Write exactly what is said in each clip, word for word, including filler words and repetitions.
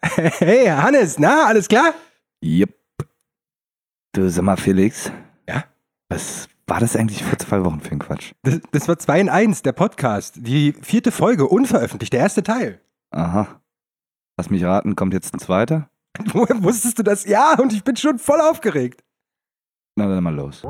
Hey, Hannes, na, alles klar? Jupp. Du, sag mal, Felix. Ja? Was war das eigentlich vor zwei Wochen für ein Quatsch? Das, das war zwei in eins, der Podcast. Die vierte Folge, unveröffentlicht, der erste Teil. Aha. Lass mich raten, kommt jetzt ein zweiter? Woher wusstest du das? Ja, und ich bin schon voll aufgeregt. Na, dann mal los.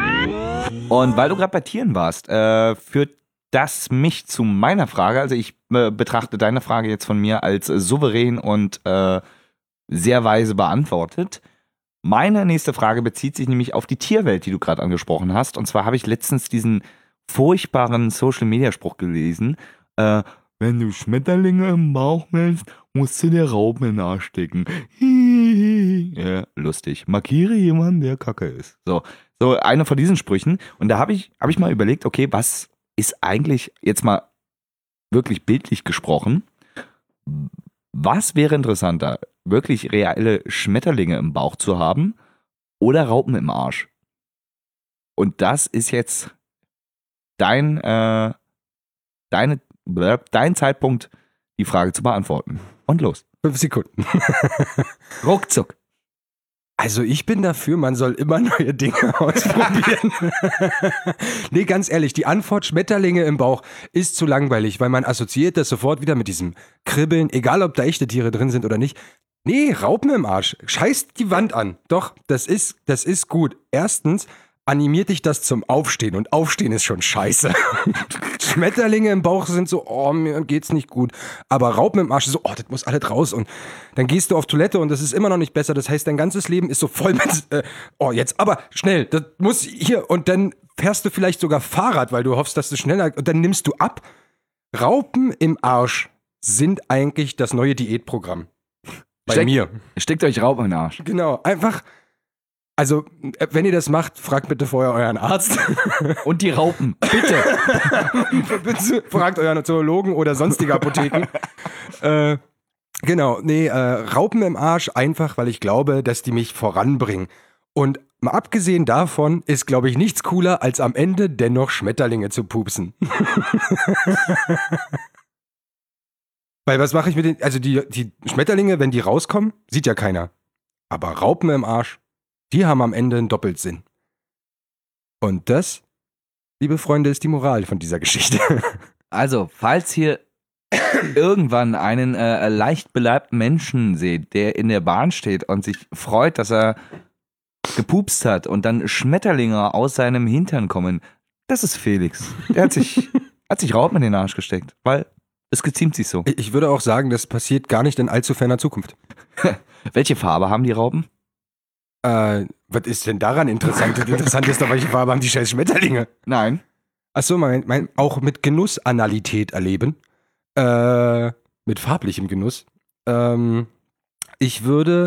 Und weil du gerade bei Tieren warst, äh, führt das mich zu meiner Frage. Also ich äh, betrachte deine Frage jetzt von mir als äh, souverän und äh, sehr weise beantwortet. Meine nächste Frage bezieht sich nämlich auf die Tierwelt, die du gerade angesprochen hast. Und zwar habe ich letztens diesen furchtbaren Social-Media-Spruch gelesen. Äh, wenn du Schmetterlinge im Bauch hältst, musst du dir Raupen in den Arsch stecken. Ja, lustig. Markiere jemanden, der Kacke ist. So, so eine von diesen Sprüchen. Und da habe ich, hab ich mal überlegt, okay, was ist eigentlich, jetzt mal wirklich bildlich gesprochen, was wäre interessanter? Wirklich reelle Schmetterlinge im Bauch zu haben oder Raupen im Arsch? Und das ist jetzt dein, äh, deine, dein Zeitpunkt, die Frage zu beantworten. Und los. Fünf Sekunden. Ruckzuck. Also ich bin dafür, man soll immer neue Dinge ausprobieren. Nee, ganz ehrlich, die Antwort Schmetterlinge im Bauch ist zu langweilig, weil man assoziiert das sofort wieder mit diesem Kribbeln, egal ob da echte Tiere drin sind oder nicht. Nee, Raupen im Arsch. Scheißt die Wand an. Doch, das ist, das ist gut. Erstens animiert dich das zum Aufstehen und Aufstehen ist schon scheiße. Schmetterlinge im Bauch sind so, oh, mir geht's nicht gut. Aber Raupen im Arsch ist so, oh, das muss alles raus. Und dann gehst du auf Toilette und das ist immer noch nicht besser. Das heißt, dein ganzes Leben ist so voll mit, äh, oh, jetzt aber schnell, das muss hier. Und dann fährst du vielleicht sogar Fahrrad, weil du hoffst, dass du schneller, und dann nimmst du ab. Raupen im Arsch sind eigentlich das neue Diätprogramm. Bei Steck, mir. Steckt euch Raupen in den Arsch. Genau, einfach. Also, wenn ihr das macht, fragt bitte vorher euren Arzt. Und die Raupen, bitte. Bitte fragt euren Zoologen oder sonstige Apotheken. äh, genau, nee, äh, Raupen im Arsch einfach, weil ich glaube, dass die mich voranbringen. Und mal abgesehen davon ist, glaube ich, nichts cooler, als am Ende dennoch Schmetterlinge zu pupsen. Weil was mache ich mit den, also die, die Schmetterlinge, wenn die rauskommen, sieht ja keiner. Aber Raupen im Arsch, die haben am Ende einen Doppelsinn. Und das, liebe Freunde, ist die Moral von dieser Geschichte. Also, falls hier irgendwann einen äh, leicht beleibten Menschen seht, der in der Bahn steht und sich freut, dass er gepupst hat und dann Schmetterlinge aus seinem Hintern kommen, das ist Felix. Der hat sich, hat sich Raupen in den Arsch gesteckt, weil es geziemt sich so. Ich würde auch sagen, das passiert gar nicht in allzu ferner Zukunft. Welche Farbe haben die Raupen? Äh, was ist denn daran interessant? Das Interessante ist doch, welche Farbe haben die scheiß Schmetterlinge? Nein. Achso, mein, mein, auch mit Genussanalität erleben. Äh, mit farblichem Genuss. Ähm, ich würde.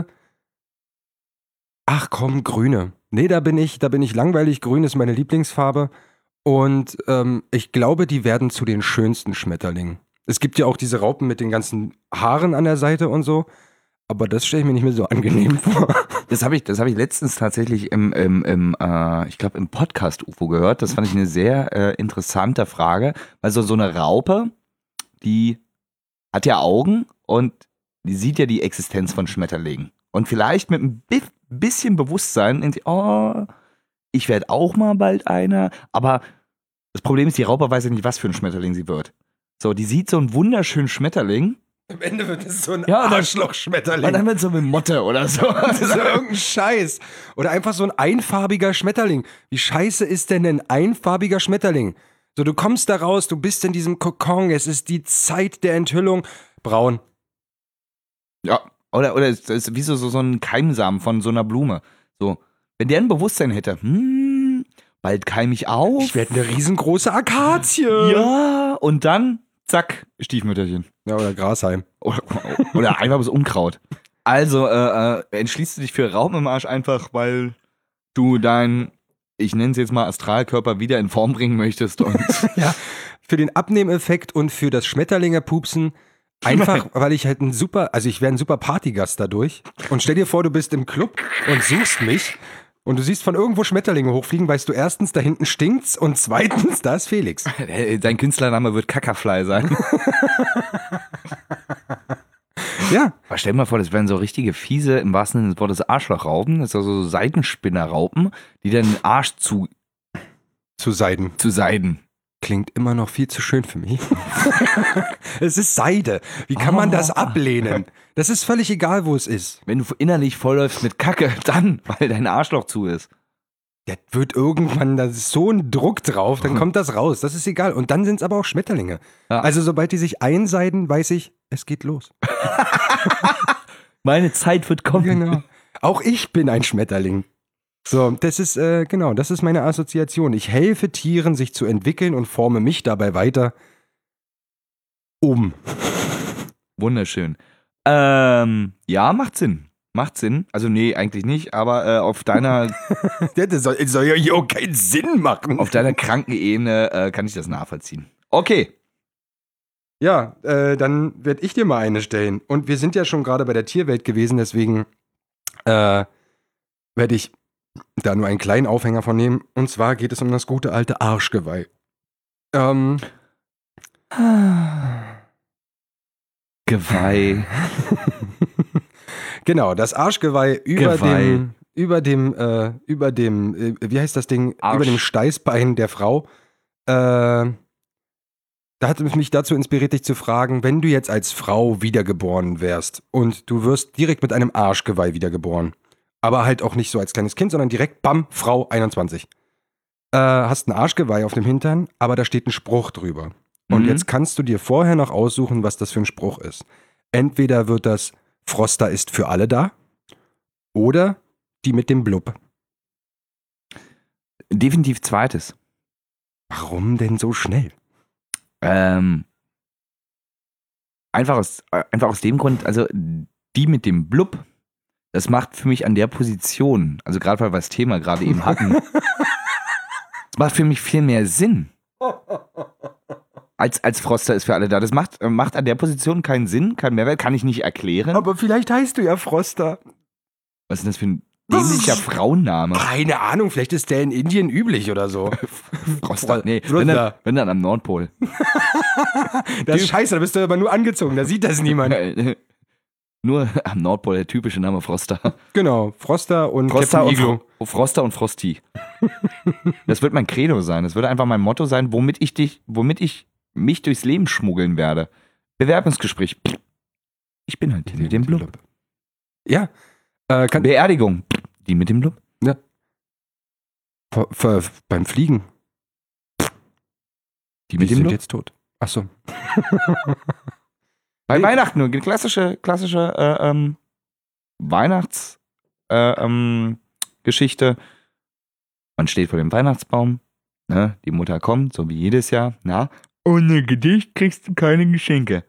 Ach komm, grüne. Nee, da bin ich, da bin ich langweilig. Grün ist meine Lieblingsfarbe. Und ähm, ich glaube, die werden zu den schönsten Schmetterlingen. Es gibt ja auch diese Raupen mit den ganzen Haaren an der Seite und so. Aber das stelle ich mir nicht mehr so angenehm vor. Das habe ich, das habe ich letztens tatsächlich im, im, im äh, ich glaube im Podcast U F O gehört. Das fand ich eine sehr äh, interessante Frage. Also so eine Raupe, die hat ja Augen und die sieht ja die Existenz von Schmetterlingen. Und vielleicht mit ein bi- bisschen Bewusstsein, in die, oh, ich werde auch mal bald einer. Aber das Problem ist, die Raupe weiß ja nicht, was für ein Schmetterling sie wird. So, die sieht so einen wunderschönen Schmetterling. Am Ende wird es so ein Ja, Arschloch-Schmetterling. Und dann wird so eine Motte oder so. Das ist irgendein Scheiß. Oder einfach so ein einfarbiger Schmetterling. Wie scheiße ist denn ein einfarbiger Schmetterling? So, du kommst da raus, du bist in diesem Kokon, es ist die Zeit der Enthüllung. Braun. Ja, oder, oder es ist wie so, so, so ein Keimsamen von so einer Blume. So, wenn der ein Bewusstsein hätte, hm, bald keim ich auf. Ich werde eine riesengroße Akazie. Ja, und dann, zack, Stiefmütterchen. Ja, oder Grashalm. Oder, oder einfach das Unkraut. Also äh, äh, entschließt du dich für Raupen im Arsch einfach, weil du dein, ich nenne es jetzt mal Astralkörper, wieder in Form bringen möchtest. Und Ja, für den Abnehmeffekt und für das Schmetterlinge-Pupsen. Einfach, weil ich halt ein super, also ich wäre ein super Partygast dadurch. Und stell dir vor, du bist im Club und suchst mich und du siehst von irgendwo Schmetterlinge hochfliegen, weißt du erstens, da hinten stinkt's und zweitens, da ist Felix. Dein Künstlername wird Kackerfly sein. Ja. Aber stell dir mal vor, das wären so richtige fiese, im wahrsten Sinne des Wortes, Arschlochraupen. Das sind so Seidenspinnerraupen, die dann den Arsch zu, Zu Seiden. zu seiden. Klingt immer noch viel zu schön für mich. Es ist Seide. Wie kann man das ablehnen? Das ist völlig egal, wo es ist. Wenn du innerlich vollläufst mit Kacke, dann, weil dein Arschloch zu ist. Der wird irgendwann, da ist so ein Druck drauf, dann kommt das raus. Das ist egal. Und dann sind es aber auch Schmetterlinge. Ja. Also sobald die sich einseiden, weiß ich, es geht los. Meine Zeit wird kommen. Genau. Auch ich bin ein Schmetterling. So, das ist, äh, genau, das ist meine Assoziation. Ich helfe Tieren, sich zu entwickeln und forme mich dabei weiter um. Wunderschön. Ähm, ja, macht Sinn. Macht Sinn. Also nee, eigentlich nicht, aber äh, auf deiner Das soll, das soll ja hier auch keinen Sinn machen. auf deiner kranken Ebene äh, kann ich das nachvollziehen. Okay. Ja, äh, dann werde ich dir mal eine stellen. Und wir sind ja schon gerade bei der Tierwelt gewesen, deswegen äh, werde ich da nur einen kleinen Aufhänger von nehmen. Und zwar geht es um das gute alte Arschgeweih. Ähm. Geweih. Genau, das Arschgeweih über Geweih. dem, über dem, äh, über dem, äh, wie heißt das Ding, Arsch. über dem Steißbein der Frau. Äh, da hat es mich dazu inspiriert, dich zu fragen, wenn du jetzt als Frau wiedergeboren wärst und du wirst direkt mit einem Arschgeweih wiedergeboren, aber halt auch nicht so als kleines Kind, sondern direkt, bam, Frau einundzwanzig. Äh, hast ein Arschgeweih auf dem Hintern, aber da steht ein Spruch drüber. Und Mhm. jetzt kannst du dir vorher noch aussuchen, was das für ein Spruch ist. Entweder wird das Froster ist für alle da oder die mit dem Blub. Definitiv zweites. Warum denn so schnell? Ähm, einfach, aus, äh, einfach aus dem Grund, also die mit dem Blub, das macht für mich an der Position, also gerade weil wir das Thema gerade eben hatten, das macht für mich viel mehr Sinn. Als, als Froster ist für alle da. Das macht, äh, macht an der Position keinen Sinn, keinen Mehrwert, kann ich nicht erklären. Aber vielleicht heißt du ja Froster. Was ist denn das für ein dämlicher Frauenname? Keine Ahnung, vielleicht ist der in Indien üblich oder so. Froster. Nee, Froster. wenn dann, wenn dann am Nordpol. Das ist scheiße, da bist du aber nur angezogen, da sieht das niemand. Nur am Nordpol der typische Name Froster. Genau, Froster und Froster Captain und, Iglo. Fro Froster und Frosty. Das wird mein Credo sein. Das wird einfach mein Motto sein, womit ich dich, womit ich mich durchs Leben schmuggeln werde. Bewerbungsgespräch. Ich bin halt die mit dem Blub. Ja. Äh, kann, Beerdigung. Die mit dem Blub. ver, ver, beim Fliegen. Die mit Die dem sind Blub. jetzt tot. Achso. Bei Nee. Weihnachten, eine klassische, klassische äh, ähm, Weihnachts äh, ähm, Geschichte. Man steht vor dem Weihnachtsbaum, ne? Die Mutter kommt, so wie jedes Jahr, na, ohne Gedicht kriegst du keine Geschenke.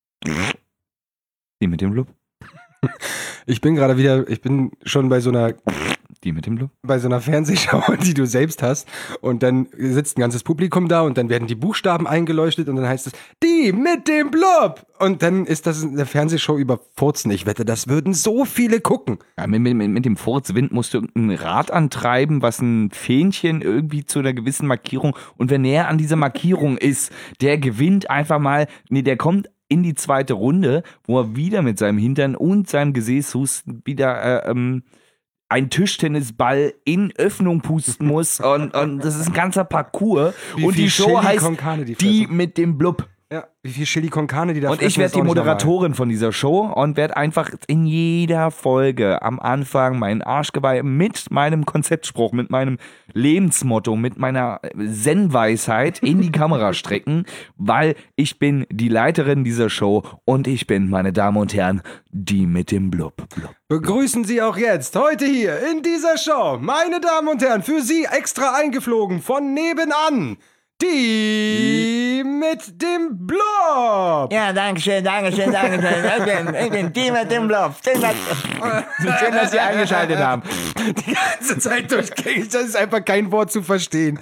Die mit dem Blub. Ich bin gerade wieder, ich bin schon bei so einer Die mit dem Blub. bei so einer Fernsehschau, die du selbst hast, und dann sitzt ein ganzes Publikum da und dann werden die Buchstaben eingeleuchtet und dann heißt es, die mit dem Blub! Und dann ist das eine Fernsehshow über Furzen. Ich wette, das würden so viele gucken. Ja, mit, mit, mit dem Furzwind musst du ein Rad antreiben, was ein Fähnchen irgendwie zu einer gewissen Markierung, und wer näher an dieser Markierung ist, der gewinnt einfach mal, nee, der kommt in die zweite Runde, wo er wieder mit seinem Hintern und seinem Gesäßhusten wieder äh, ähm, ein Tischtennisball in Öffnung pusten muss, und, und das ist ein ganzer Parcours. Wie Und viel die Show Chili heißt con Carne die Die fressen. mit dem Blub. Ja, wie viel Chili con Carne die da Und fressen, ich werde ist die auch nicht normal. Moderatorin von dieser Show und werde einfach in jeder Folge am Anfang meinen Arschgeweih mit meinem Konzeptspruch, mit meinem Lebensmotto, mit meiner Zen-Weisheit in die Kamera strecken, weil ich bin die Leiterin dieser Show und ich bin, meine Damen und Herren, die mit dem Blub. Blub. Begrüßen Sie auch jetzt, heute hier in dieser Show, meine Damen und Herren, für Sie extra eingeflogen von nebenan, die mit dem Blub. Ja, danke schön, danke schön, danke schön. Ich bin, ich bin die mit dem Blub. Schön, dass, Schön, dass Sie eingeschaltet haben. Die ganze Zeit durchgängig, das ist einfach kein Wort zu verstehen.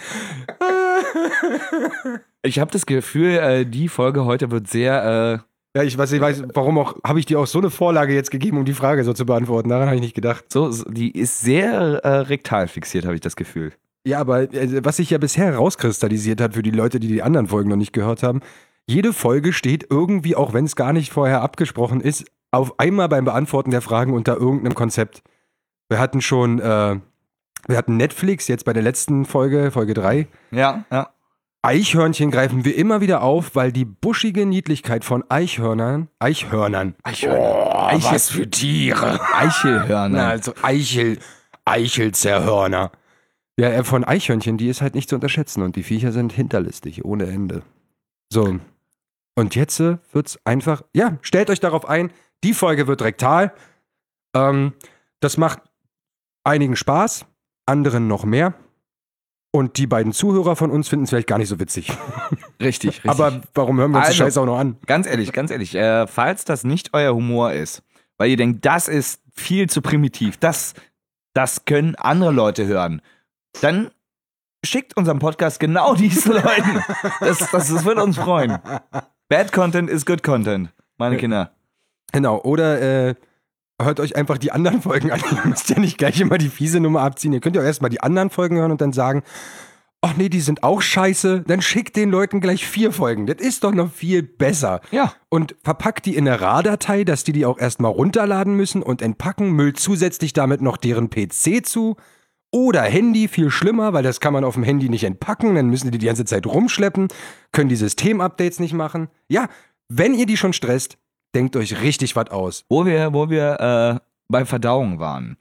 Ich habe das Gefühl, äh, die Folge heute wird sehr... Äh, Ja, ich weiß, ich weiß, warum auch, habe ich dir auch so eine Vorlage jetzt gegeben, um die Frage so zu beantworten. Daran habe ich nicht gedacht. so, so, die ist sehr äh, rektal fixiert, habe ich das Gefühl. Ja, aber äh, was sich ja bisher herauskristallisiert hat für die Leute, die die anderen Folgen noch nicht gehört haben, jede Folge steht irgendwie, auch wenn es gar nicht vorher abgesprochen ist, auf einmal beim Beantworten der Fragen unter irgendeinem Konzept. Wir hatten schon, äh, wir hatten Netflix, jetzt bei der letzten Folge, Folge drei. Ja, ja. Eichhörnchen greifen wir immer wieder auf, weil die buschige Niedlichkeit von Eichhörnern, Eichhörnern, Eichhörner. oh, was für Tiere. Eichelhörner. Na, also Eichel, Eichelzerhörner. Ja, äh, von Eichhörnchen, die ist halt nicht zu unterschätzen und die Viecher sind hinterlistig, ohne Ende. So, und jetzt äh, wird's einfach, ja, stellt euch darauf ein, die Folge wird rektal. Ähm, das macht einigen Spaß, anderen noch mehr. Und die beiden Zuhörer von uns finden es vielleicht gar nicht so witzig. Richtig, richtig. Aber warum hören wir uns Also, die Scheiße auch noch an? Ganz ehrlich, ganz ehrlich, äh, falls das nicht euer Humor ist, weil ihr denkt, das ist viel zu primitiv, das, das können andere Leute hören, dann schickt unseren Podcast genau diesen Leuten. Das, das, das wird uns freuen. Bad Content is good Content, meine Kinder. Genau, oder äh, hört euch einfach die anderen Folgen an. Ihr müsst ja nicht gleich immer die fiese Nummer abziehen. Ihr könnt ja auch erstmal die anderen Folgen hören und dann sagen, ach nee, die sind auch scheiße. Dann schickt den Leuten gleich vier Folgen. Das ist doch noch viel besser. Ja. Und verpackt die in eine RAR-Datei, dass die die auch erstmal runterladen müssen und entpacken, müllt zusätzlich damit noch deren P C zu. Oder Handy, viel schlimmer, weil das kann man auf dem Handy nicht entpacken. Dann müssen die die ganze Zeit rumschleppen, können die Systemupdates nicht machen. Ja, wenn ihr die schon stresst, denkt euch richtig was aus. Wo wir, wo wir äh, bei Verdauung waren.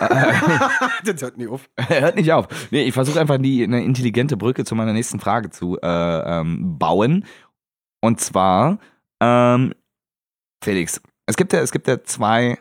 Das hört nie auf. Hört nicht auf. Nee, ich versuche einfach die, eine intelligente Brücke zu meiner nächsten Frage zu äh, ähm, bauen. Und zwar, ähm, Felix, es gibt ja, es gibt ja zwei,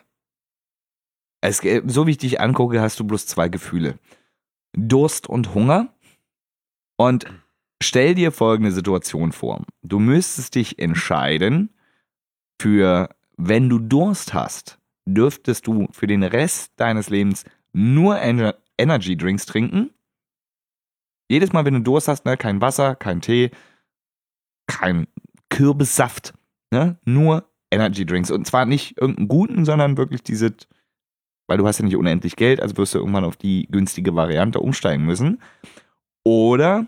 es, so wie ich dich angucke, hast du bloß zwei Gefühle. Durst und Hunger. Und stell dir folgende Situation vor. Du müsstest dich entscheiden, für, wenn du Durst hast, dürftest du für den Rest deines Lebens nur Ener- Energy Drinks trinken. Jedes Mal, wenn du Durst hast, ne, kein Wasser, kein Tee, kein Kürbissaft, ne, nur Energy Drinks. Und zwar nicht irgendeinen guten, sondern wirklich diese, weil du hast ja nicht unendlich Geld, also wirst du irgendwann auf die günstige Variante umsteigen müssen. Oder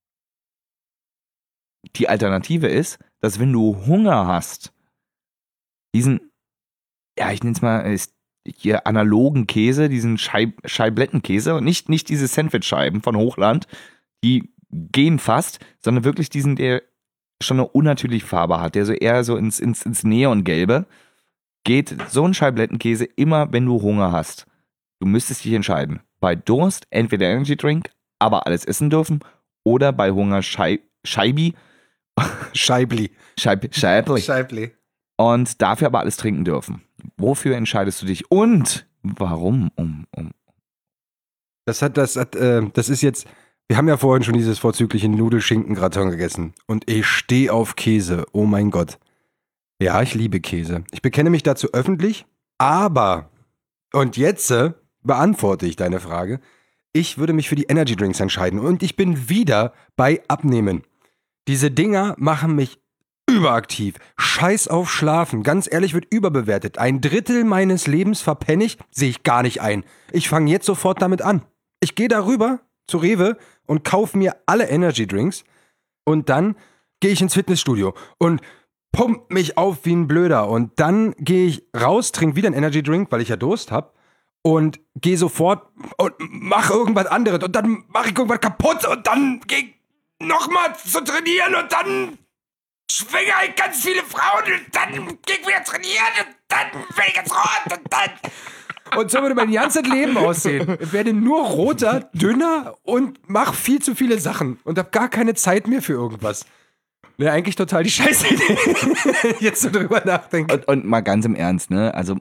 die Alternative ist, dass wenn du Hunger hast, diesen, ja, ich nenne es mal ist hier analogen Käse, diesen Scheib Scheiblettenkäse und nicht, nicht diese Sandwich-Scheiben von Hochland, die gehen fast, sondern wirklich diesen, der schon eine unnatürliche Farbe hat, der so eher so ins, ins, ins Neongelbe, geht so ein Scheiblettenkäse immer, wenn du Hunger hast. Du müsstest dich entscheiden. Bei Durst entweder Energy Drink, aber alles essen dürfen, oder bei Hunger Schei Scheibi. Scheibli. Scheib Scheibli. Scheibli. Und dafür aber alles trinken dürfen. Wofür entscheidest du dich? Und warum? Um, um. Das hat, das hat, äh, das ist jetzt, wir haben ja vorhin schon dieses vorzügliche Nudelschinken-Gratin gegessen. Und ich stehe auf Käse. Oh mein Gott. Ja, ich liebe Käse. Ich bekenne mich dazu öffentlich, aber, und jetzt äh, beantworte ich deine Frage, ich würde mich für die Energy Drinks entscheiden. Und ich bin wieder bei Abnehmen. Diese Dinger machen mich überaktiv. Scheiß auf Schlafen. Ganz ehrlich, wird überbewertet. Ein Drittel meines Lebens verpenne ich, sehe ich gar nicht ein. Ich fange jetzt sofort damit an. Ich gehe darüber zu Rewe und kaufe mir alle Energy Drinks und dann gehe ich ins Fitnessstudio und pump mich auf wie ein Blöder. Und dann gehe ich raus, trinke wieder einen Energy Drink, weil ich ja Durst habe und gehe sofort und mache irgendwas anderes und dann mache ich irgendwas kaputt und dann gehe ich nochmal zu trainieren und dann schwinge ich ganz viele Frauen und dann gehe ich wieder trainieren und dann bin ich ganz rot und dann... Und so würde mein ganzes Leben aussehen. Ich werde nur roter, dünner und mache viel zu viele Sachen und habe gar keine Zeit mehr für irgendwas. Wäre eigentlich total die Scheiße Idee, jetzt so drüber nachdenken. Und, und mal ganz im Ernst, ne? Also,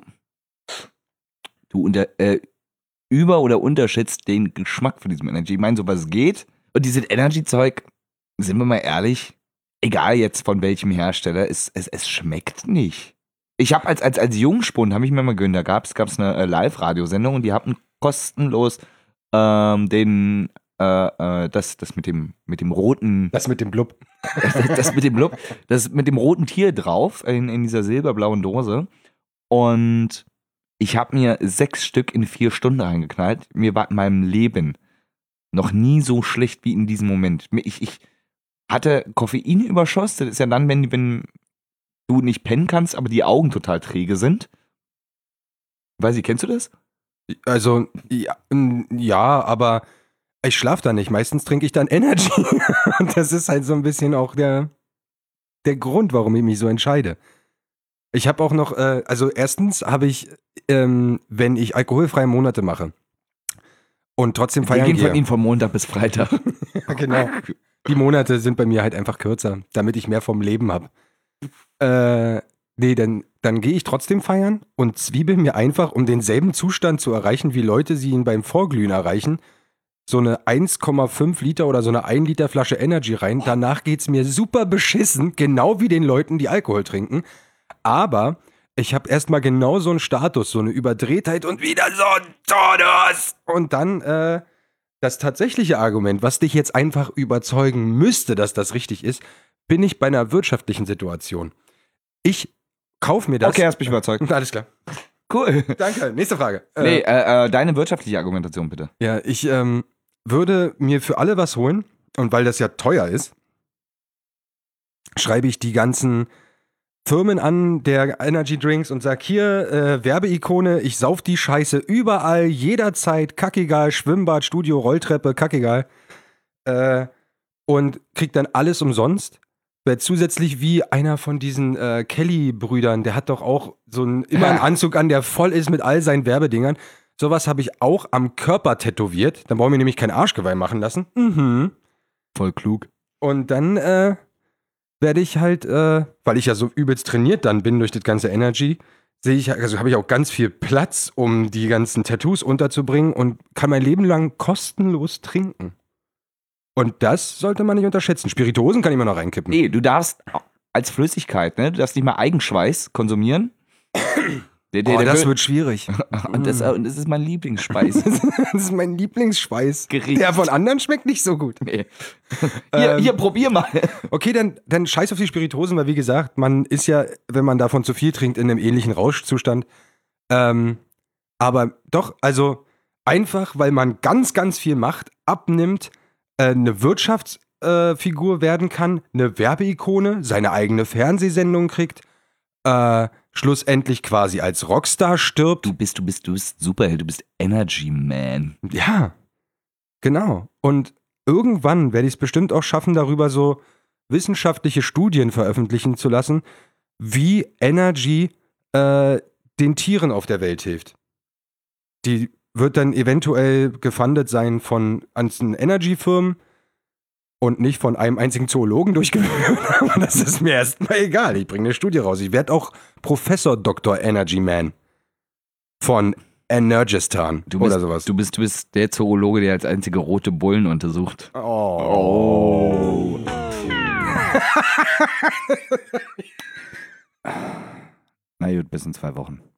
du unter, äh, über- oder unterschätzt den Geschmack von diesem Energy. Ich meine, sowas geht. Und dieses Energy-Zeug, sind wir mal ehrlich, egal jetzt von welchem Hersteller, es, es, es schmeckt nicht. Ich habe als, als, als Jungspund, habe ich mir mal gegönnt, da gab es eine äh, Live-Radiosendung und die hatten kostenlos ähm, den, äh, äh, das, das mit dem, mit dem roten, Das mit dem Blub. das, das mit dem Blub, das mit dem roten Tier drauf in, in dieser silberblauen Dose. Und ich habe mir sechs Stück in vier Stunden reingeknallt. Mir war in meinem Leben noch nie so schlecht wie in diesem Moment. Ich, ich hatte Koffeinüberschuss, das ist ja dann, wenn, wenn du nicht pennen kannst, aber die Augen total träge sind. Weiß ich, kennst du das? Also, ja, m, ja aber ich schlafe da nicht. Meistens trinke ich dann Energy. Und das ist halt so ein bisschen auch der, der Grund, warum ich mich so entscheide. Ich habe auch noch, äh, also erstens habe ich, ähm, wenn ich alkoholfreie Monate mache und trotzdem Wir feiern gehen gehe. von ihnen von Montag bis Freitag. Ja, genau. Die Monate sind bei mir halt einfach kürzer, damit ich mehr vom Leben habe. Äh, nee, dann, dann gehe ich trotzdem feiern und zwiebel mir einfach, um denselben Zustand zu erreichen, wie Leute sie ihn beim Vorglühen erreichen, so eine eins Komma fünf Liter oder so eine ein Liter Flasche Energy rein. Danach geht's mir super beschissen, genau wie den Leuten, die Alkohol trinken. Aber ich habe erstmal genau so einen Status, so eine Überdrehtheit und wieder so ein Todus. Und dann äh, das tatsächliche Argument, was dich jetzt einfach überzeugen müsste, dass das richtig ist, bin ich bei einer wirtschaftlichen Situation. Ich kaufe mir das. Okay, hast mich überzeugt. Alles klar. Cool. Danke. Nächste Frage. Nee, Äh, äh, äh, deine wirtschaftliche Argumentation bitte. ja, ich ähm, würde mir für alle was holen und weil das ja teuer ist, schreibe ich die ganzen Firmen an der Energy Drinks und sag hier, äh, Werbeikone, ich sauf die Scheiße überall, jederzeit, kackegal, Schwimmbad, Studio, Rolltreppe, kackegal. Äh, und krieg dann alles umsonst. Weil zusätzlich wie einer von diesen äh, Kelly-Brüdern, der hat doch auch so einen, immer einen Anzug an, der voll ist mit all seinen Werbedingern. Sowas habe ich auch am Körper tätowiert. Dann brauchen wir nämlich kein Arschgeweih machen lassen. Mhm. Voll klug. Und dann äh, werde ich halt, äh, weil ich ja so übelst trainiert dann bin durch das ganze Energy, sehe ich, also habe ich auch ganz viel Platz, um die ganzen Tattoos unterzubringen und kann mein Leben lang kostenlos trinken. Und das sollte man nicht unterschätzen. Spirituosen kann ich immer noch reinkippen. Nee, du darfst als Flüssigkeit, ne? Du darfst nicht mal Eigenschweiß konsumieren. Der, der, Oh, der das will- wird schwierig. und, das, und das ist mein Lieblingsspeis. Das ist mein Lieblingsschweiß. Gericht. Der von anderen schmeckt nicht so gut. Nee. Hier, Ähm. hier, probier mal. Okay, dann, dann scheiß auf die Spirituosen, weil wie gesagt, man ist ja, wenn man davon zu viel trinkt, in einem ähnlichen Rauschzustand. Ähm, aber doch, also einfach, weil man ganz, ganz viel macht, abnimmt, äh, eine Wirtschaftsfigur äh, werden kann, eine Werbeikone, seine eigene Fernsehsendung kriegt, äh, schlussendlich quasi als Rockstar stirbt. Du bist, du bist, du bist Superheld, du bist Energy Man. Ja, genau. Und irgendwann werde ich es bestimmt auch schaffen, darüber so wissenschaftliche Studien veröffentlichen zu lassen, wie Energy äh, den Tieren auf der Welt hilft. Die wird dann eventuell gefundet sein von einzelnen Energy-Firmen und nicht von einem einzigen Zoologen durchgeführt. Aber das ist mir erstmal egal. Ich bringe eine Studie raus. Ich werde auch Professor Doktor Energy Man von Energistan Du bist, oder sowas. Du bist, du bist der Zoologe, der als einzige rote Bullen untersucht. Oh. Na gut, bis in zwei Wochen.